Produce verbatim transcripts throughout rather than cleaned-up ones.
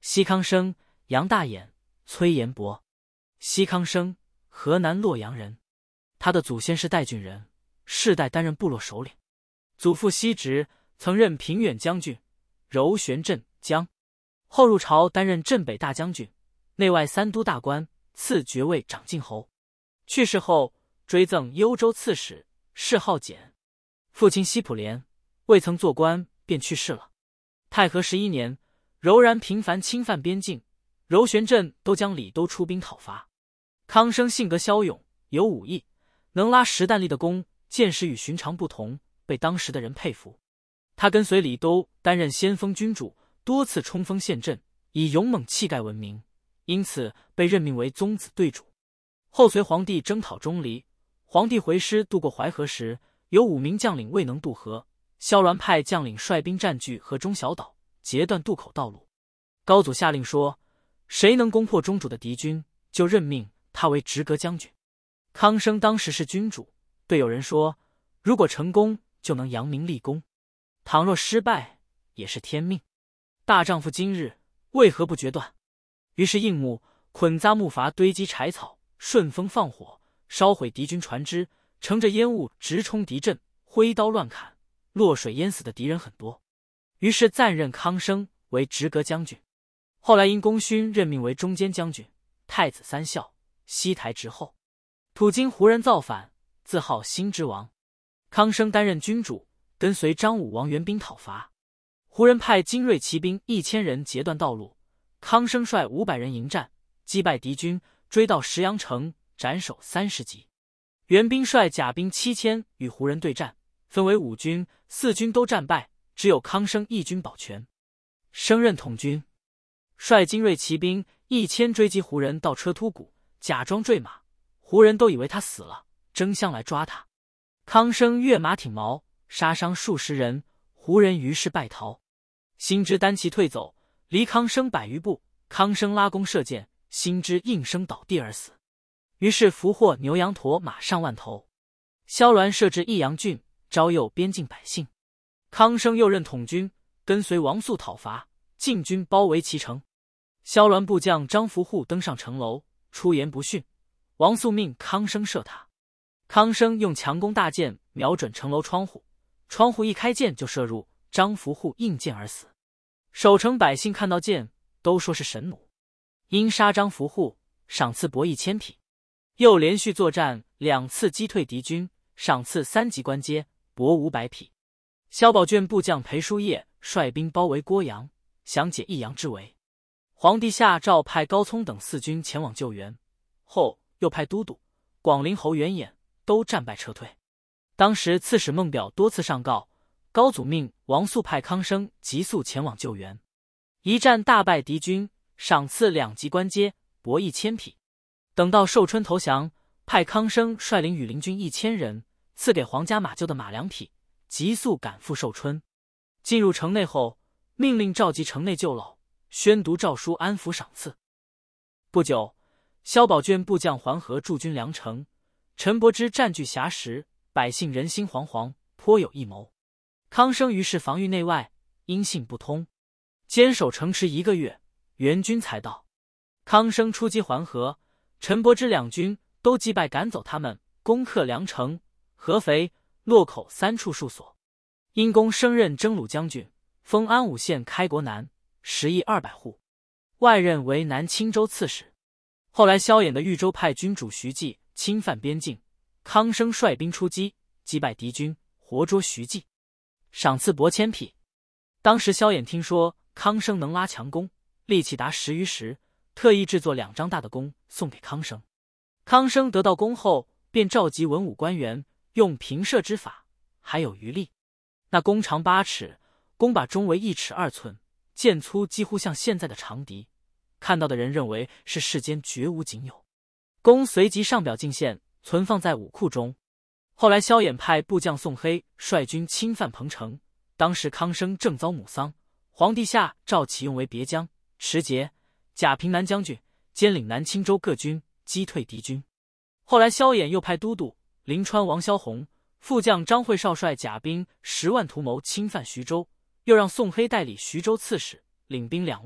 西康生、杨大眼、崔延伯。西康生，河南洛阳人，他的祖先是代郡人，世代担任部落首领。祖父西直曾任平远将军、柔玄镇将，后入朝担任镇北大将军、内外三都大官，赐爵位长进侯。去世后追赠幽州刺史，谥号简。父亲西普廉未曾做官便去世了。太和十一年，柔然频繁侵犯边境，柔玄镇都将李都出兵讨伐。康生性格骁勇，有武艺，能拉实弹力的弓，见识与寻常不同，被当时的人佩服。他跟随李都担任先锋军主，多次冲锋陷阵，以勇猛气概闻名，因此被任命为宗子对主。后隋皇帝征讨钟离，皇帝回师渡过淮河时，有五名将领未能渡河，萧鸾派将领率兵占据河中小岛，截断渡口道路。高祖下令说，谁能攻破中主的敌军，就任命他为直阁将军。康生当时是君主，对友人说，如果成功就能扬名立功，倘若失败也是天命。大丈夫今日为何不决断？于是应募捆扎木筏，堆积柴草，顺风放火，烧毁敌军船只，乘着烟雾直冲敌阵，挥刀乱砍，落水淹死的敌人很多。于是暂任康生为直阁将军。后来因功勋任命为中间将军、太子三校、西台直后。土京胡人造反，自号新之王。康生担任君主，跟随张武王援兵讨伐。胡人派精锐骑兵一千人截断道路，康生率五百人迎战，击败敌军，追到石阳城，斩首三十级。援兵率甲兵七千与胡人对战，分为五军，四军都战败，只有康生一军保全。升任统军，率精锐骑兵一千追击胡人到车突谷，假装坠马，胡人都以为他死了，争相来抓他。康生跃马挺矛，杀伤数十人，胡人于是败逃。辛之单骑退走，离康生百余步，康生拉弓射箭，辛之应声倒地而死。于是俘获牛羊驼马上万头。萧鸾设置益阳郡，招诱边境百姓。康生又任统军，跟随王肃讨伐，晋军包围其城。萧鸾部将张福护登上城楼，出言不逊，王肃命康生射他。康生用强弓大箭瞄准城楼窗户，窗户一开，箭就射入，张福护应箭而死。守城百姓看到箭，都说是神弩。因杀张福护，赏赐帛一千匹。又连续作战两次，击退敌军，赏赐三级官阶，帛五百匹。萧宝卷部将裴叔业率兵包围郭阳，想解益阳之围。皇帝下诏派高聪等四军前往救援，后又派都督、广陵侯袁衍都战败撤退。当时刺史孟表多次上告，高祖命王肃派康生急速前往救援。一战大败敌军，赏赐两级官阶，帛一千匹。等到寿春投降，派康生率领羽林军一千人，赐给皇家马厩的马两匹，急速赶赴寿春。进入城内后，命令召集城内旧老，宣读诏书，安抚赏赐。不久，萧宝卷部将桓河驻军梁城，陈伯之占据峡石，百姓人心惶惶，颇有异谋。康生于是防御内外，音信不通，坚守城池一个月，援军才到。康生出击桓河，陈伯之两军都击败，赶走他们，攻克梁城、合肥、洛口三处戍所。因公升任征虏将军，封安武县开国男，食邑二百户，外任为南青州刺史。后来萧衍的豫州派军主徐济侵犯边境，康生率兵出击，击败敌军，活捉徐济，赏赐帛千匹。当时萧衍听说康生能拉强弓，力气达十余石，特意制作两张大的弓送给康生。康生得到弓后，便召集文武官员，用平射之法，还有余力。那弓长八尺，弓把中为一尺二寸，箭粗几乎像现在的长笛，看到的人认为是世间绝无仅有。弓随即上表进献，存放在武库中。后来萧衍派部将宋黑率军侵犯彭城，当时康生正遭母丧，皇帝下诏启用为别将、持节、甲平南将军，兼领南青州各军，击退敌军。后来萧衍又派都督临川王萧宏、副将张会少率甲兵十万图谋侵犯徐州，又让宋黑代理徐州刺史，领兵两万，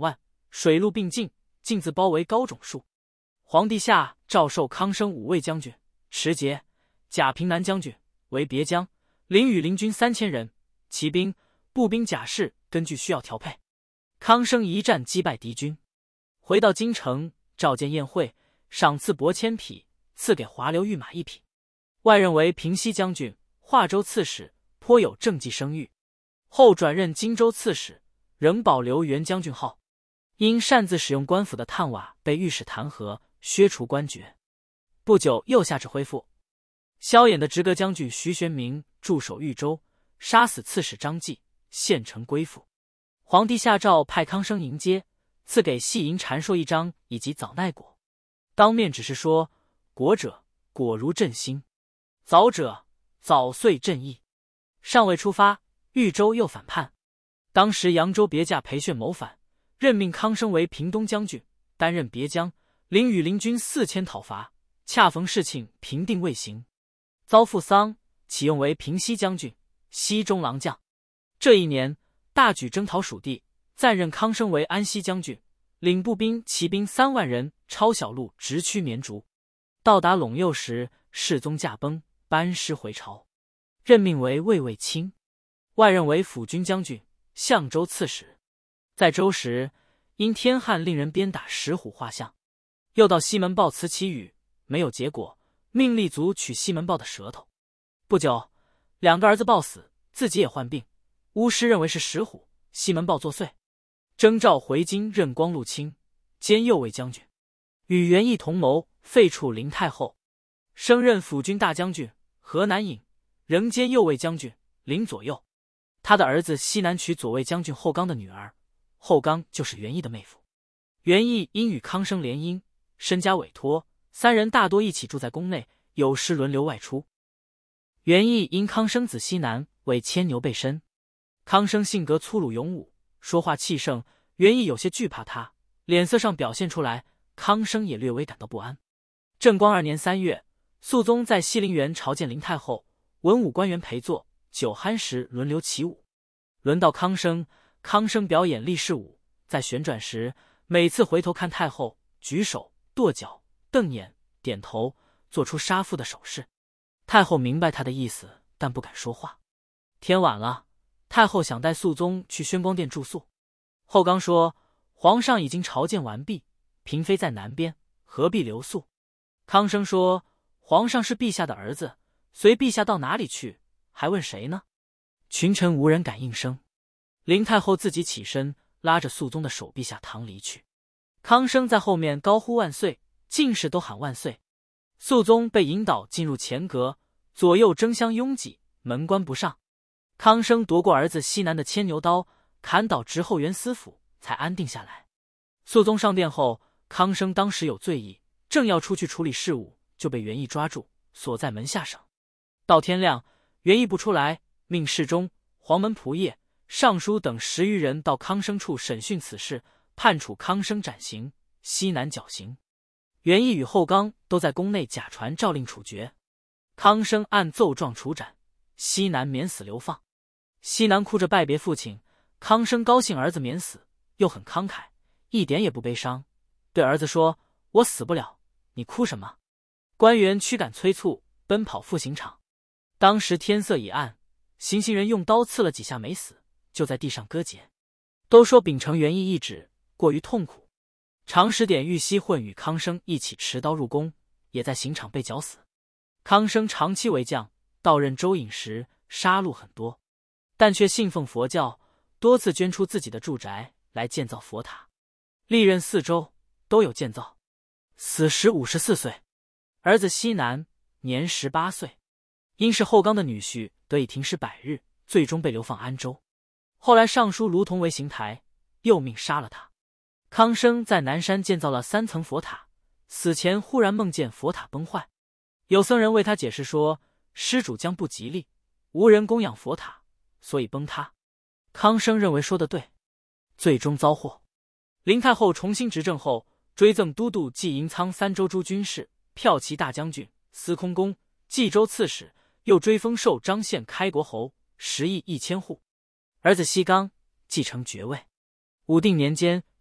水陆并进，径自包围高冢树。皇帝下诏授康生五位将军，持节、甲平南将军为别将，领羽林军三千人，骑兵、步兵、甲士根据需要调配。康生一战击败敌军，回到京城，召见宴会，赏赐帛千匹，赐给华流御马一匹。外任为平西将军、华州刺史，颇有政绩声誉。后转任荆州刺史，仍保留原将军号。因擅自使用官府的炭瓦，被御史弹劾，削除官爵。不久又下旨恢复。萧衍的直阁将军徐玄明驻守豫州，杀死刺史张继，献城归附。皇帝下诏派康生迎接，赐给细银禅硕一张以及枣奈果。当面指示说：果者，果如振兴；枣者，枣遂振义。尚未出发，豫州又反叛。当时扬州别驾裴炫谋反，任命康生为平东将军，担任别将，领羽林军四千讨伐。恰逢事情平定未行，遭父丧，启用为平西将军、西中郎将。这一年，大举征讨蜀地，暂任康生为安西将军，领步兵、骑兵三万人，抄小路直驱绵竹。到达陇右时，世宗驾崩，班师回朝，任命为卫尉卿，外任为辅军将军、相州刺史。在州时，因天旱令人鞭打石虎画像，又到西门豹辞其语，没有结果，命立足取西门豹的舌头。不久，两个儿子暴死，自己也患病，巫师认为是石虎，西门豹作祟，征召回京任光禄卿，兼右卫将军，与袁义同谋废黜林太后，升任辅军大将军、河南尹，仍兼右卫将军、领左右。他的儿子西南娶左卫将军后刚的女儿，后刚就是袁义的妹夫。袁义因与康生联姻，身家委托，三人大多一起住在宫内，有时轮流外出。袁义因康生子西南为牵牛背身，康生性格粗鲁勇武，说话气盛，袁义有些惧怕他，脸色上表现出来，康生也略微感到不安。正光二年三月，肃宗在西陵园朝见林太后，文武官员陪坐，酒酣时轮流起舞。轮到康生，康生表演立式舞，在旋转时，每次回头看太后，举手、跺脚、瞪眼、点头，做出杀父的手势。太后明白他的意思，但不敢说话。天晚了，太后想带肃宗去宣光殿住宿。后刚说：皇上已经朝见完毕，嫔妃在南边，何必留宿？康生说：皇上是陛下的儿子，随陛下到哪里去，还问谁呢？群臣无人敢应声。林太后自己起身，拉着肃宗的手臂下堂离去。康生在后面高呼万岁，进士都喊万岁。肃宗被引导进入前阁，左右争相拥挤，门关不上。康生夺过儿子西南的牵牛刀，砍倒直后元司府，才安定下来。肃宗上殿后，康生当时有罪意，正要出去处理事务，就被袁义抓住，锁在门下省。到天亮，袁义不出来，命侍中、黄门仆射、尚书等十余人到康生处审讯此事，判处康生斩刑，西南绞刑。袁义与后刚都在宫内假传诏令处决，康生按奏状处斩，西南免死流放。西南哭着拜别父亲，康生高兴儿子免死，又很慷慨，一点也不悲伤，对儿子说：我死不了，你哭什么？官员驱赶催促，奔跑赴刑场。当时天色已暗，行刑人用刀刺了几下没死，就在地上割截。都说秉承袁义意志，过于痛苦。长史典玉溪混与康生一起持刀入宫，也在刑场被绞死。康生长期为将，到任州尹时杀戮很多，但却信奉佛教，多次捐出自己的住宅来建造佛塔。历任四州都有建造。死时五十四岁。儿子西南年十八岁，因是后刚的女婿，得以停尸百日，最终被流放安州。后来尚书卢同为刑台，又命杀了他。康生在南山建造了三层佛塔，死前忽然梦见佛塔崩坏，有僧人为他解释说，施主将不吉利，无人供养佛塔，所以崩塌。康生认为说得对，最终遭祸。林太后重新执政后，追赠都督济银仓三州诸军事、骠骑大将军、司空公、冀州刺史，又追封授张县开国侯，十亿一千户。儿子西刚继承爵位。武定年间，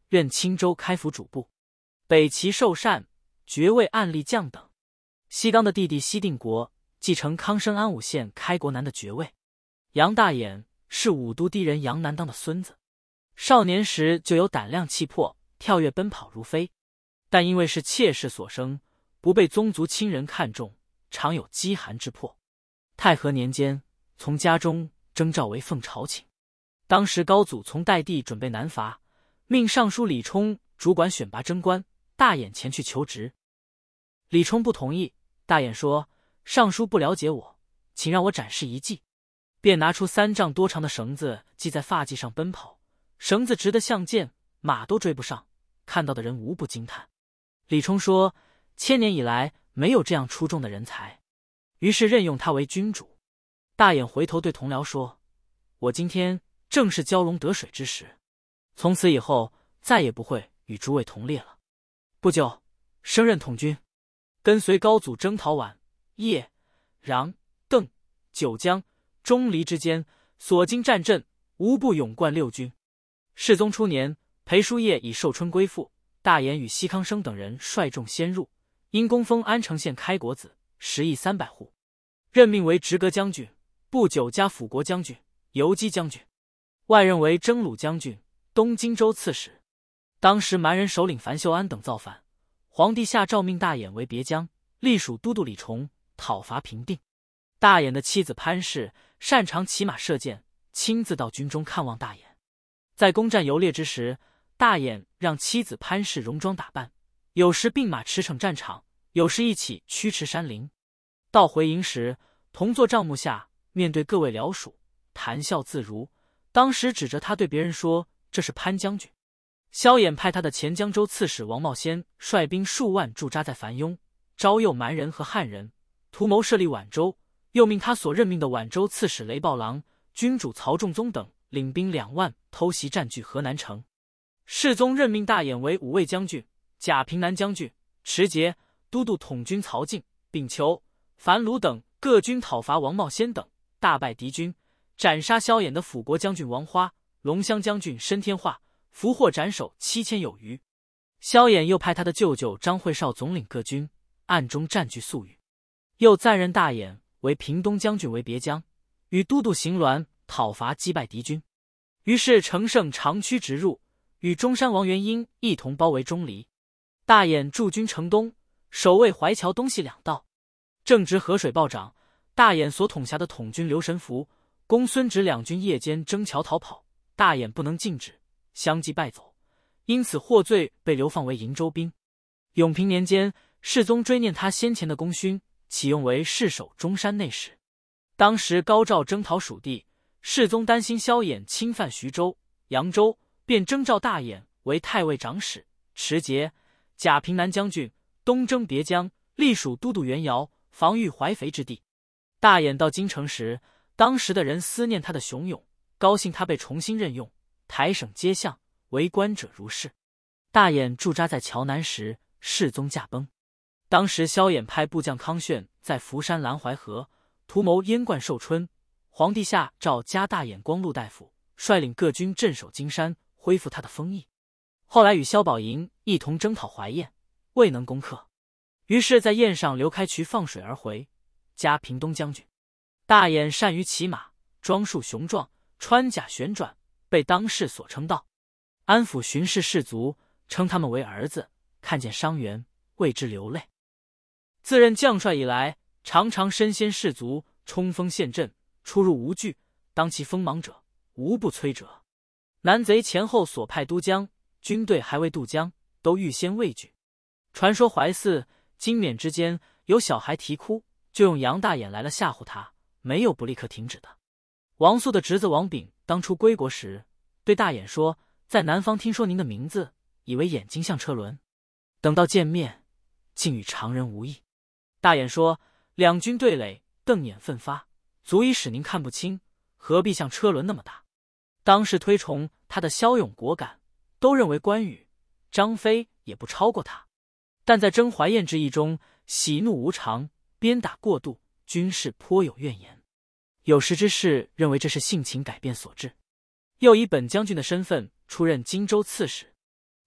任青州开府主簿，北齐受禅，爵位按例降等。西刚的弟弟西定国继承康生安武县开国南的爵位。杨大眼是武都帝人杨南当的孙子，少年时就有胆量气魄，跳跃奔跑如飞，但因为是妾室所生，不被宗族亲人看重，常有饥寒之迫。太和年间，从家中征召为奉朝请。当时高祖从代地准备南伐，命尚书李冲主管选拔征官，大眼前去求职。李冲不同意，大眼说：“尚书不了解我，请让我展示一计。”便拿出三丈多长的绳子系在发髻上奔跑，绳子直得像箭，马都追不上，看到的人无不惊叹。李冲说：“千年以来没有这样出众的人才。”于是任用他为君主。大眼回头对同僚说：“我今天正是蛟龙得水之时，从此以后再也不会与诸位同列了。”不久，升任统军，跟随高祖征讨宛、叶、穰、邓、九江、钟离之间，所经战阵，无不勇冠六军。世宗初年，裴叔业已寿春归附，大眼与西康生等人率众先入，因攻封安城县开国子，十亿三百户，任命为直阁将军，不久加辅国将军、游击将军，外任为征虏将军、东荆州刺史。当时蛮人首领樊秀安等造反，皇帝下诏命大眼为别将，隶属都督李崇，讨伐平定。大眼的妻子潘氏擅长骑马射箭，亲自到军中看望大眼。在攻战游猎之时，大眼让妻子潘氏戎装打扮，有时并马驰骋战场，有时一起驱驰山林。到回营时，同坐帐幕下，面对各位僚属，谈笑自如。当时指着他对别人说：“这是潘将军。”萧衍派他的前江州刺史王茂先率兵数万驻扎在樊雍，招诱蛮人和汉人，图谋设立宛州。又命他所任命的宛州刺史雷暴郎、君主曹仲宗等领兵两万偷袭占据河南城。世宗任命大眼为武卫将军、甲平南将军、持节、都督统军曹敬、秉求、樊鲁等各军讨伐王茂先等，大败敌军，斩杀萧衍的辅国将军王花、龙骧将军申天化，俘获斩首七千有余。萧衍又派他的舅舅张惠绍总领各军，暗中占据宿宇。又暂任大眼为平东将军为别将，与都督邢鸾讨伐击败敌军。于是乘胜长驱直入，与中山王元英一同包围钟离。大眼驻军城东，守卫淮桥东西两道。正值河水暴涨，大眼所统辖的统军刘神福、公孙止两军夜间征桥逃跑，大眼不能禁止，相继败走，因此获罪，被流放为营州兵。永平年间，世宗追念他先前的功勋，启用为侍守中山内史。当时高诏征讨蜀地，世宗担心萧衍侵犯徐州、扬州，便征召大眼为太尉长史、持节、甲平南将军、东征别将，隶属都督元瑶，防御淮肥之地。大眼到京城时，当时的人思念他的雄勇，高兴他被重新任用，台省街巷，为官者如是。大眼驻扎在桥南时，世宗驾崩。当时萧衍派部将康炫在福山拦淮河，图谋阉冠寿春。皇帝下诏加大眼光禄大夫，率领各军镇守金山，恢复他的封邑。后来与萧宝寅一同征讨淮堰，未能攻克，于是在堰上留开渠放水而回，加平东将军。大眼善于骑马，装束雄壮，穿甲旋转，被当世所称道。安抚巡视士卒，称他们为儿子，看见伤员，为之流泪。自任将帅以来，常常身先士卒，冲锋陷阵，出入无惧，当其锋芒者，无不摧折。南贼前后所派都将，军队还未渡江，都预先畏惧。传说淮泗、金冕之间有小孩啼哭，就用杨大眼来了吓唬他，没有不立刻停止的。王肃的侄子王炳当初归国时，对大眼说：“在南方听说您的名字，以为眼睛像车轮，等到见面，竟与常人无异。”大眼说：“两军对垒，瞪眼奋发，足以使您看不清，何必像车轮那么大？”当时推崇他的骁勇果敢，都认为关羽、张飞也不超过他。但在征淮堰之役中，喜怒无常，鞭打过度，军士颇有怨言。有识之士认为这是性情改变所致。又以本将军的身份出任荆州刺史。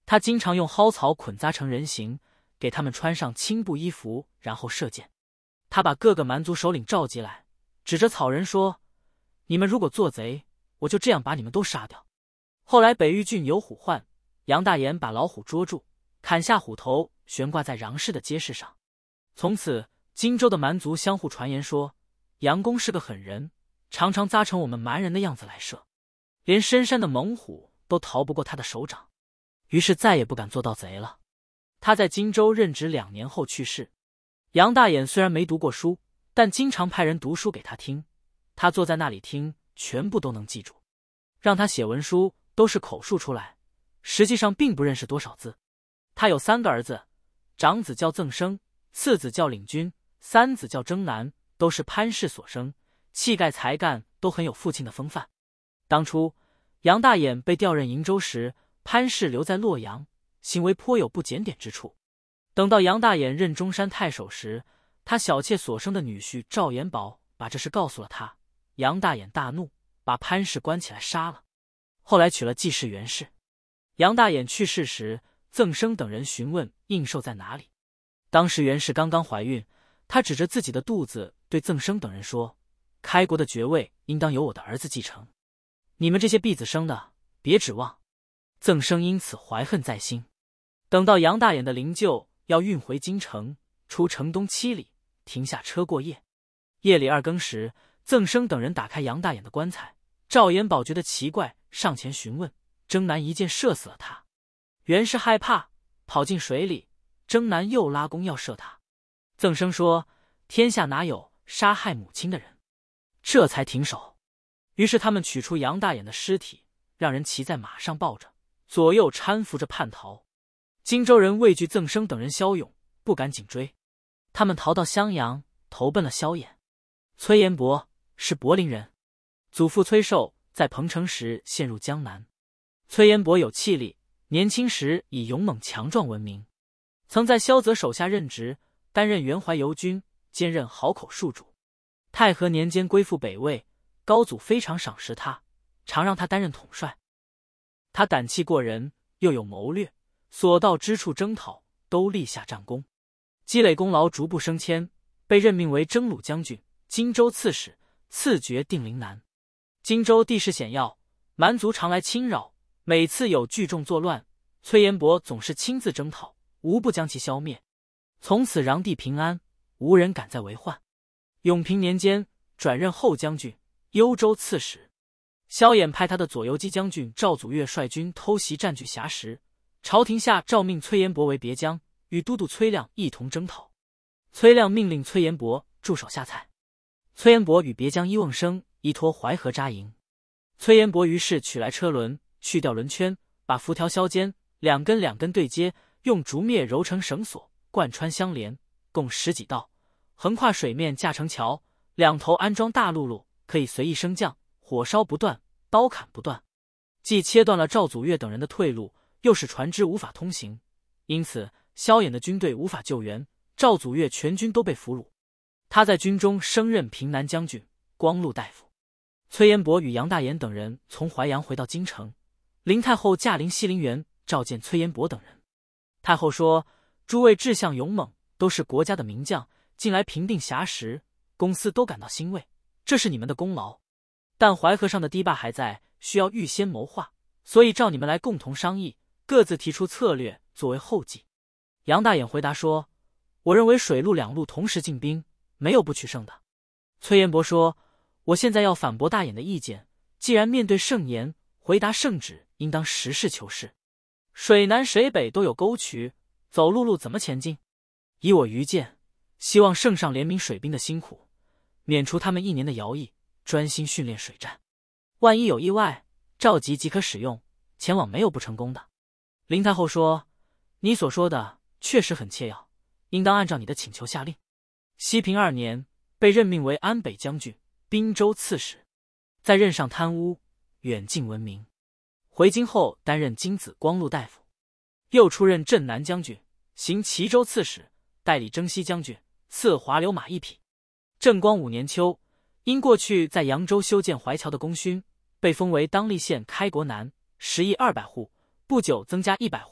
他经常用蒿草捆扎成人形，给他们穿上青布衣服，然后射箭。他把各个蛮族首领召集来，指着草人说：“你们如果做贼，我就这样把你们都杀掉。”后来北域郡有虎患，杨大眼把老虎捉住，砍下虎头，悬挂在穰氏的街市上。从此，荆州的蛮族相互传言说，杨公是个狠人，常常扎成我们蛮人的样子来射，连深山的猛虎都逃不过他的手掌，于是再也不敢做盗贼了。他在荆州任职两年后去世。杨大眼虽然没读过书，但经常派人读书给他听，他坐在那里听，全部都能记住。让他写文书都是口述出来，实际上并不认识多少字。他有三个儿子，长子叫赠生，次子叫领军，三子叫征南，都是潘氏所生，气概才干都很有父亲的风范。当初杨大眼被调任瀛州时，潘氏留在洛阳，行为颇有不检点之处。等到杨大眼任中山太守时，他小妾所生的女婿赵延宝把这事告诉了他，杨大眼大怒，把潘氏关起来杀了。后来娶了季氏袁氏。杨大眼去世时，赠生等人询问应寿在哪里。当时袁氏刚刚怀孕，他指着自己的肚子对赠生等人说：“开国的爵位应当由我的儿子继承，你们这些婢子生的别指望。”赠生因此怀恨在心。等到杨大眼的灵柩要运回京城，出城东七里，停下车过夜。夜里二更时，赠生等人打开杨大眼的棺材，赵延宝觉得奇怪，上前询问，征南一箭射死了他。袁氏害怕，跑进水里，征南又拉弓要射他。赠生说：“天下哪有杀害母亲的人？”这才停手。于是他们取出杨大眼的尸体，让人骑在马上抱着，左右搀扶着叛逃。荆州人畏惧赠生等人骁勇，不敢紧追，他们逃到襄阳，投奔了萧衍。崔延伯是柏林人，祖父崔寿在彭城时陷入江南。崔延伯有气力，年轻时以勇猛强壮闻名，曾在萧泽手下任职，担任元怀游军，兼任好口戍主。太和年间归附北魏，高祖非常赏识他，常让他担任统帅。他胆气过人，又有谋略，所到之处征讨都立下战功，积累功劳，逐步升迁，被任命为征虏将军、荆州刺史，赐爵定陵男。荆州地势险要，蛮族常来侵扰，每次有聚众作乱，崔延伯总是亲自征讨，无不将其消灭。从此禳地平安，无人敢再为患。永平年间转任后将军、幽州刺史。萧衍派他的左游击将军赵祖岳率军偷袭占据峡时，朝廷下诏命崔延伯为别将，与都督崔亮一同征讨。崔亮命令崔延伯驻守下蔡，崔延伯与别将伊瓮生依托淮河扎营。崔延伯于是取来车轮，去掉轮圈，把浮条削尖，两根两根对接，用竹篾揉成绳索，贯穿相连，共十几道，横跨水面架成桥，两头安装大辘轳，可以随意升降，火烧不断，刀砍不断。既切断了赵祖岳等人的退路，又使船只无法通行，因此萧衍的军队无法救援，赵祖岳全军都被俘虏。他在军中升任平南将军、光禄大夫。崔延伯与杨大眼等人从淮阳回到京城，林太后驾临西陵园召见崔延伯等人。太后说：“诸位志向勇猛，都是国家的名将，近来平定峡时，公司都感到欣慰，这是你们的功劳。但淮河上的堤坝还在，需要预先谋划，所以召你们来共同商议，各自提出策略作为后继。”杨大眼回答说：“我认为水陆两路同时进兵，没有不取胜的。”崔延伯说：“我现在要反驳大眼的意见，既然面对圣言，回答圣旨，应当实事求是。水南水北都有沟渠，走陆路怎么前进？以我愚见，希望圣上怜悯水兵的辛苦，免除他们一年的徭役，专心训练水战。万一有意外，召集即可使用，前往没有不成功的。”林太后说：“你所说的确实很切要，应当按照你的请求下令。”熙平二年，被任命为安北将军、滨州刺史，在任上贪污，远近闻名。回京后担任金子光禄大夫，又出任镇南将军，行齐州刺史，代理征西将军，赐华流马一匹。正光五年秋，因过去在扬州修建淮桥的功勋，被封为当立县开国男，食邑二百户，不久增加一百户，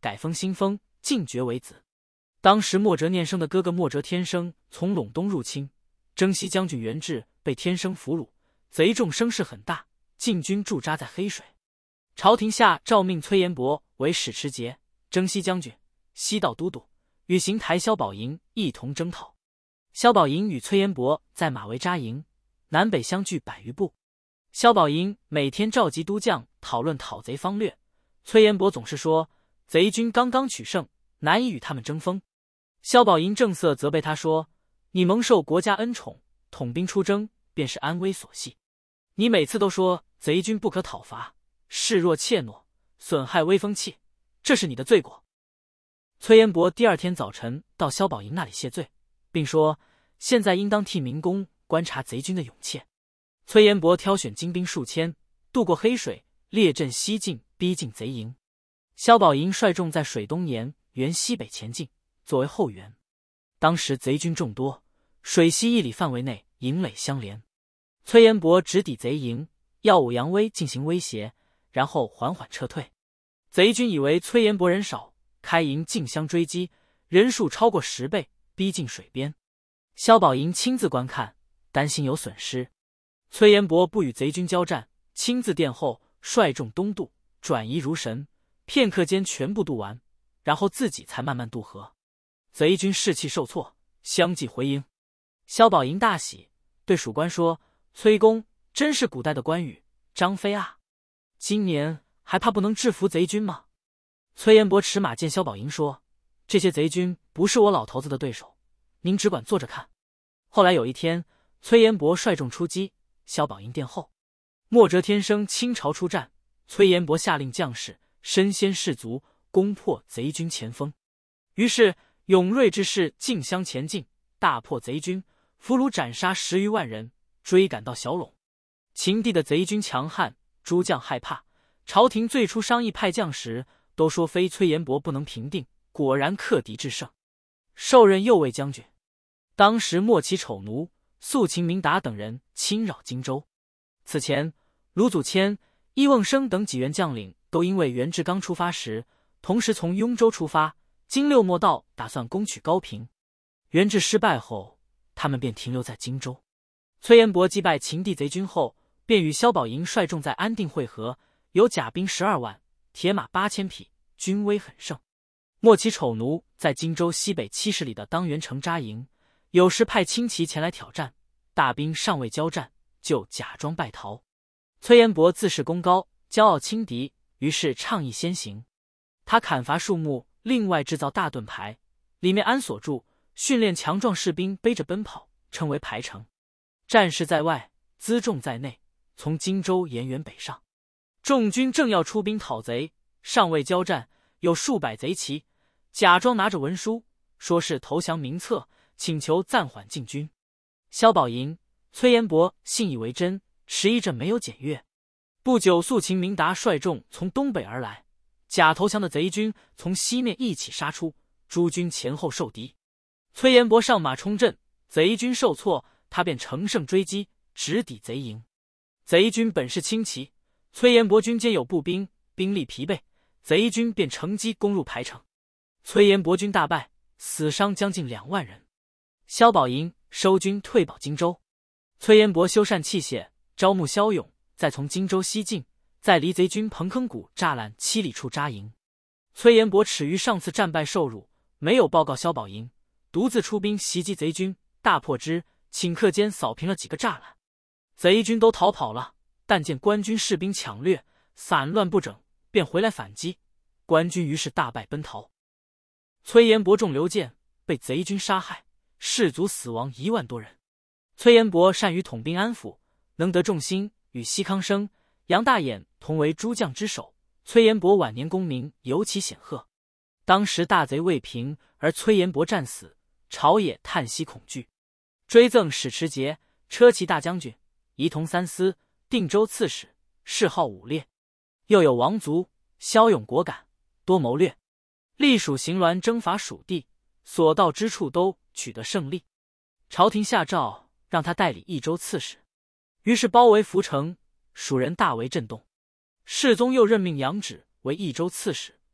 改封新封，进爵为子。当时墨哲念生的哥哥墨哲天生从陇东入侵，征西将军袁志被天生俘虏，贼众声势很大，晋军驻扎在黑水。朝廷下诏命崔延伯为使持节、征西将军、西道都督，与邢台萧宝寅一同征讨。萧宝寅与崔延伯在马嵬扎营，南北相距百余步。萧宝寅每天召集督将讨论讨贼方略，崔延伯总是说贼军刚刚取胜，难以与他们争锋。萧宝寅正色责备他说：“你蒙受国家恩宠，统兵出征便是安危所系。你每次都说贼军不可讨伐，示弱怯懦，损害威风气，这是你的罪过。”崔延伯第二天早晨到萧宝寅那里谢罪，并说现在应当替明公观察贼军的勇怯。崔延伯挑选精兵数千，渡过黑水，列阵西进，逼近贼营。萧宝寅率众在水东沿原西北前进，作为后援。当时贼军众多，水西一里范围内营垒相连。崔延伯直抵贼营，耀武扬威进行威胁，然后缓缓撤退。贼军以为崔延伯人少，开营竞相追击，人数超过十倍，逼近水边。萧宝寅亲自观看，担心有损失。崔延伯不与贼军交战，亲自殿后，率众东渡，转移如神，片刻间全部渡完，然后自己才慢慢渡河。贼军士气受挫，相继回营。萧宝寅大喜，对属官说：“崔公真是古代的关羽、张飞啊！今年还怕不能制服贼军吗？”崔延伯持马见萧宝寅说：“这些贼军不是我老头子的对手，您只管坐着看。”后来有一天，崔延伯率众出击，萧宝寅殿后。墨哲天生倾巢出战，崔延伯下令将士身先士卒，攻破贼军前锋。于是勇锐之士竞相前进，大破贼军，俘虏斩杀十余万人，追赶到小陇。秦地的贼军强悍，诸将害怕。朝廷最初商议派将时，都说非崔延伯不能平定，果然克敌制胜，授任右卫将军。当时莫其丑奴、肃秦明达等人侵扰荆州。此前卢祖谦、易瓮生等几员将领都因为袁志刚出发时同时从雍州出发，经六莫道打算攻取高平。袁志失败后，他们便停留在荆州。崔延伯击败秦地贼军后，便与萧宝寅率众在安定会合，有甲兵十二万，铁马八千匹，军威很盛。莫其丑奴在荆州西北七十里的当元城扎营，有时派轻骑前来挑战，大兵尚未交战，就假装败逃。崔延伯自恃功高，骄傲轻敌，于是倡议先行。他砍伐树木，另外制造大盾牌，里面安锁住，训练强壮士兵背着奔跑，称为排城。战士在外，辎重在内，从荆州沿原北上。众军正要出兵讨贼，尚未交战，有数百贼骑假装拿着文书，说是投降名册，请求暂缓进军。萧宝寅、崔延伯信以为真，迟疑着没有检阅。不久，肃秦明达率众从东北而来，假投降的贼军从西面一起杀出，诸军前后受敌。崔延伯上马冲阵，贼军受挫，他便乘胜追击，直抵贼营。贼军本是轻骑，崔延伯军间有步兵，兵力疲惫，贼军便乘机攻入排城。崔延伯军大败，死伤将近两万人。萧宝寅收军退保荆州。崔延伯修缮器械，招募骁勇，再从荆州西进，在离贼军彭坑谷栅栏七里处扎营。崔延伯耻于上次战败受辱，没有报告萧宝寅，独自出兵袭击贼军，大破之，顷刻间扫平了几个栅栏。贼军都逃跑了，但见官军士兵抢掠，散乱不整，便回来反击。官军于是大败奔逃。崔延伯中刘建，被贼军杀害，士卒死亡一万多人。崔延伯善于统兵安抚，能得众心，与西康生、杨大眼同为诸将之首。崔延伯晚年功名尤其显赫。当时大贼未平，而崔延伯战死，朝野叹息恐惧，追赠使持节、车骑大将军、仪同三司、定州刺史，谥号武烈。又有王族，骁勇果敢，多谋略，隶属行辕征伐蜀地，所到之处都取得胜利。朝廷下诏让他代理益州刺史，于是包围涪城，蜀人大为震动。世宗又任命杨芷为益州刺史，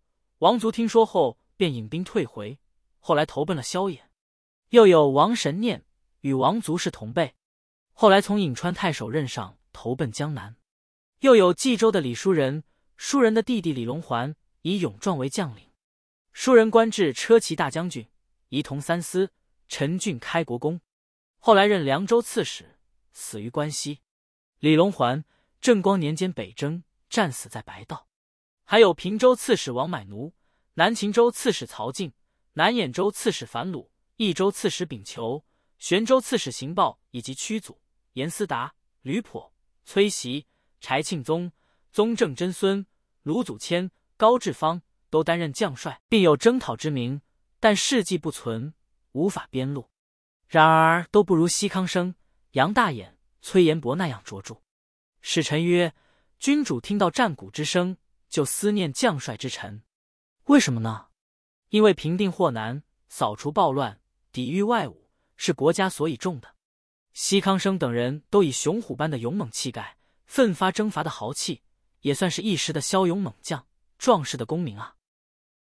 王族听说后，便引兵退回，后来投奔了萧衍。又有王神念，与王族是同辈，后来从颍川太守任上投奔江南。又有冀州的李叔仁，叔仁的弟弟李龙环以勇壮为将领，叔仁官至车骑大将军，仪同三司，陈郡开国公，后来任凉州刺史，死于关西。李龙环，正光年间北征，战死在白道。还有平州刺史王买奴，南秦州刺史曹敬，南兖州刺史樊鲁，益州刺史秉求，玄州刺史邢豹以及屈祖、严思达、吕颇、崔袭、柴庆宗、宗正真孙、卢祖谦、高志方都担任将帅，并有征讨之名，但事迹不存，无法编录。然而都不如西康生、杨大眼、崔延伯那样卓著。使臣曰：君主听到战鼓之声，就思念将帅之臣。为什么呢？因为平定祸难，扫除暴乱，抵御外侮，是国家所以重的。西康生等人都以雄虎般的勇猛气概，奋发征伐的豪气，也算是一时的骁勇猛将，壮士的功名啊。